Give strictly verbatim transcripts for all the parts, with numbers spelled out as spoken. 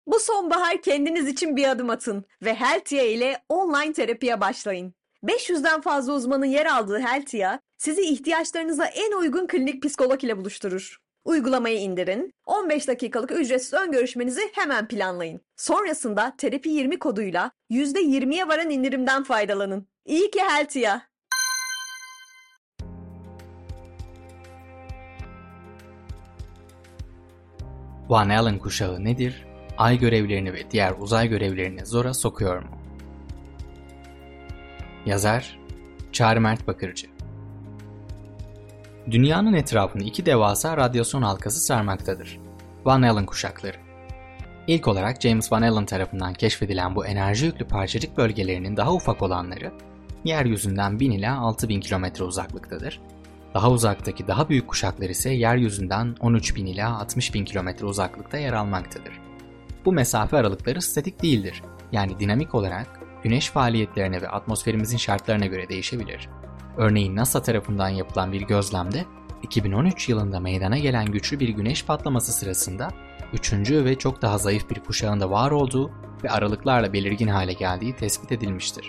Bu sonbahar kendiniz için bir adım atın ve Heltia ile online terapiye başlayın. beş yüzden fazla uzmanın yer aldığı Heltia, sizi ihtiyaçlarınıza en uygun klinik psikolog ile buluşturur. Uygulamayı indirin, on beş dakikalık ücretsiz ön görüşmenizi hemen planlayın. Sonrasında terapi yirmi koduyla yüzde yirmiye varan indirimden faydalanın. İyi ki Heltia. Van Allen kuşağı nedir? Ay görevlerini ve diğer uzay görevlerini zora sokuyor mu? Yazar Çağrı Mert Bakırcı. Dünyanın etrafını iki devasa radyasyon halkası sarmaktadır. Van Allen kuşakları. İlk olarak James Van Allen tarafından keşfedilen bu enerji yüklü parçacık bölgelerinin daha ufak olanları, yeryüzünden bin ila altı bin kilometre uzaklıktadır. Daha uzaktaki daha büyük kuşaklar ise yeryüzünden on üç bin ila altmış bin kilometre uzaklıkta yer almaktadır. Bu mesafe aralıkları statik değildir. Yani dinamik olarak güneş faaliyetlerine ve atmosferimizin şartlarına göre değişebilir. Örneğin NASA tarafından yapılan bir gözlemde iki bin on üç yılında meydana gelen güçlü bir güneş patlaması sırasında üçüncü ve çok daha zayıf bir kuşağın da var olduğu ve aralıklarla belirgin hale geldiği tespit edilmiştir.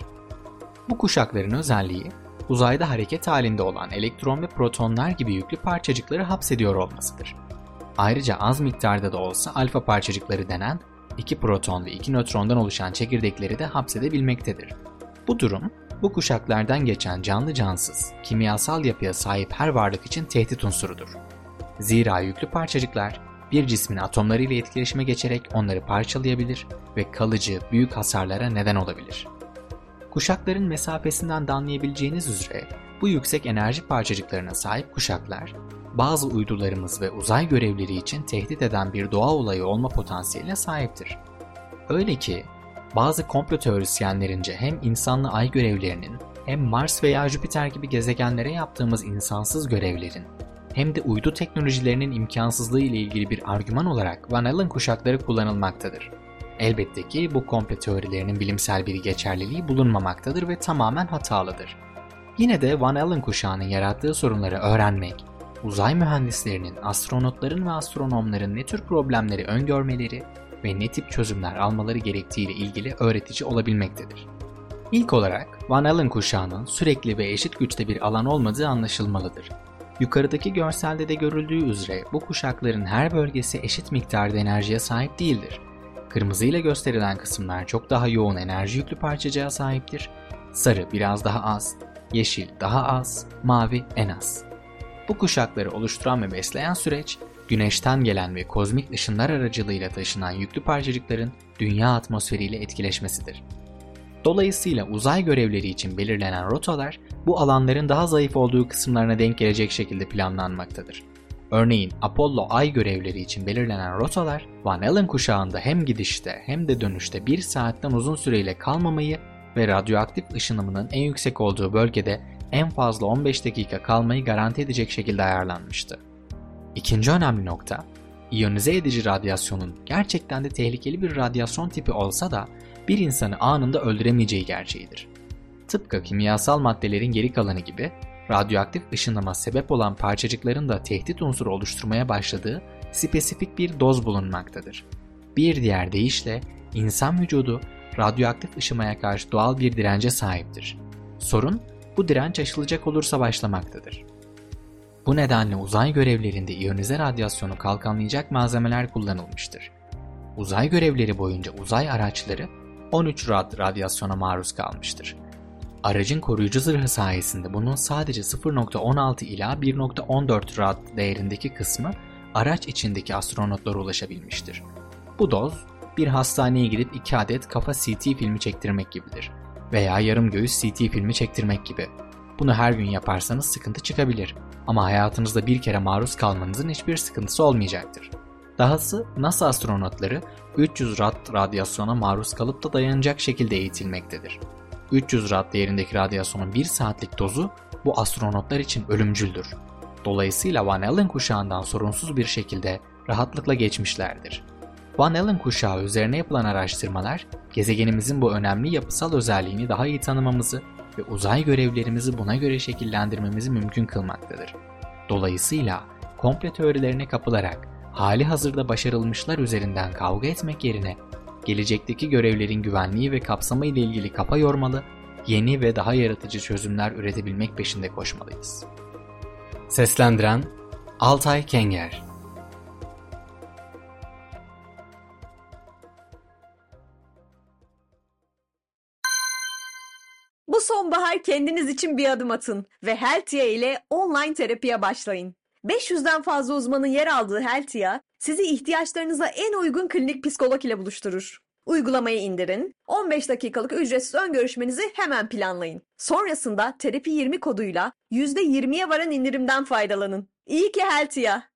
Bu kuşakların özelliği, uzayda hareket halinde olan elektron ve protonlar gibi yüklü parçacıkları hapsediyor olmasıdır. Ayrıca az miktarda da olsa alfa parçacıkları denen iki proton ve iki nötrondan oluşan çekirdekleri de hapsedebilmektedir. Bu durum, bu kuşaklardan geçen canlı cansız, kimyasal yapıya sahip her varlık için tehdit unsurudur. Zira yüklü parçacıklar bir cismin atomlarıyla etkileşime geçerek onları parçalayabilir ve kalıcı, büyük hasarlara neden olabilir. Kuşakların mesafesinden de anlayabileceğiniz üzere bu yüksek enerji parçacıklarına sahip kuşaklar, bazı uydularımız ve uzay görevleri için tehdit eden bir doğa olayı olma potansiyeline sahiptir. Öyle ki bazı komplo teorisyenlerince hem insanlı ay görevlerinin hem Mars veya Jüpiter gibi gezegenlere yaptığımız insansız görevlerin hem de uydu teknolojilerinin imkansızlığı ile ilgili bir argüman olarak Van Allen kuşakları kullanılmaktadır. Elbette ki bu komplo teorilerinin bilimsel bir geçerliliği bulunmamaktadır ve tamamen hatalıdır. Yine de Van Allen kuşağının yarattığı sorunları öğrenmek, uzay mühendislerinin, astronotların ve astronomların ne tür problemleri öngörmeleri ve ne tip çözümler almaları gerektiği ile ilgili öğretici olabilmektedir. İlk olarak Van Allen kuşağının sürekli ve eşit güçte bir alan olmadığı anlaşılmalıdır. Yukarıdaki görselde de görüldüğü üzere bu kuşakların her bölgesi eşit miktarda enerjiye sahip değildir. Kırmızı ile gösterilen kısımlar çok daha yoğun enerji yüklü parçacığa sahiptir. Sarı biraz daha az, yeşil daha az, mavi en az. Bu kuşakları oluşturan ve besleyen süreç, Güneşten gelen ve kozmik ışınlar aracılığıyla taşınan yüklü parçacıkların dünya atmosferiyle etkileşmesidir. Dolayısıyla uzay görevleri için belirlenen rotalar, bu alanların daha zayıf olduğu kısımlarına denk gelecek şekilde planlanmaktadır. Örneğin Apollo ay görevleri için belirlenen rotalar, Van Allen kuşağında hem gidişte hem de dönüşte bir saatten uzun süreyle kalmamayı ve radyoaktif ışınımının en yüksek olduğu bölgede en fazla on beş dakika kalmayı garanti edecek şekilde ayarlanmıştı. İkinci önemli nokta, iyonize edici radyasyonun gerçekten de tehlikeli bir radyasyon tipi olsa da bir insanı anında öldüremeyeceği gerçeğidir. Tıpkı kimyasal maddelerin geri kalanı gibi, radyoaktif ışınıma sebep olan parçacıkların da tehdit unsuru oluşturmaya başladığı spesifik bir doz bulunmaktadır. Bir diğer deyişle, insan vücudu radyoaktif ışımaya karşı doğal bir dirence sahiptir. Sorun, bu direnç aşılacak olursa başlamaktadır. Bu nedenle uzay görevlerinde iyonize radyasyonu kalkanlayacak malzemeler kullanılmıştır. Uzay görevleri boyunca uzay araçları on üç rad radyasyona maruz kalmıştır. Aracın koruyucu zırhı sayesinde bunun sadece sıfır nokta on altı ila bir nokta on dört rad değerindeki kısmı araç içindeki astronotlara ulaşabilmiştir. Bu doz, bir hastaneye gidip iki adet kafa C T filmi çektirmek gibidir veya yarım göğüs C T filmi çektirmek gibi. Bunu her gün yaparsanız sıkıntı çıkabilir ama hayatınızda bir kere maruz kalmanızın hiçbir sıkıntısı olmayacaktır. Dahası NASA astronotları üç yüz rad radyasyona maruz kalıp da dayanacak şekilde eğitilmektedir. üç yüz rad değerindeki radyasyonun bir saatlik dozu bu astronotlar için ölümcüldür. Dolayısıyla Van Allen kuşağından sorunsuz bir şekilde rahatlıkla geçmişlerdir. Van Allen kuşağı üzerine yapılan araştırmalar, gezegenimizin bu önemli yapısal özelliğini daha iyi tanımamızı ve uzay görevlerimizi buna göre şekillendirmemizi mümkün kılmaktadır. Dolayısıyla komplo teorilerine kapılarak hali hazırda başarılmışlar üzerinden kavga etmek yerine gelecekteki görevlerin güvenliği ve kapsamı ile ilgili kafa yormalı, yeni ve daha yaratıcı çözümler üretebilmek peşinde koşmalıyız. Seslendiren Altay Kenger. Bu sonbahar kendiniz için bir adım atın ve Heltia ile online terapiye başlayın. beş yüzden fazla uzmanın yer aldığı Heltia, sizi ihtiyaçlarınıza en uygun klinik psikolog ile buluşturur. Uygulamayı indirin, on beş dakikalık ücretsiz ön görüşmenizi hemen planlayın. Sonrasında terapi yirmi koduyla yüzde yirmiye varan indirimden faydalanın. İyi ki Heltia!